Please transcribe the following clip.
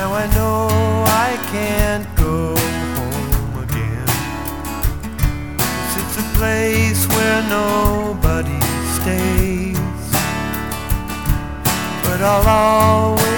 Now I know I can't go home again. 'Cause it's a place where nobody stays. But I'll always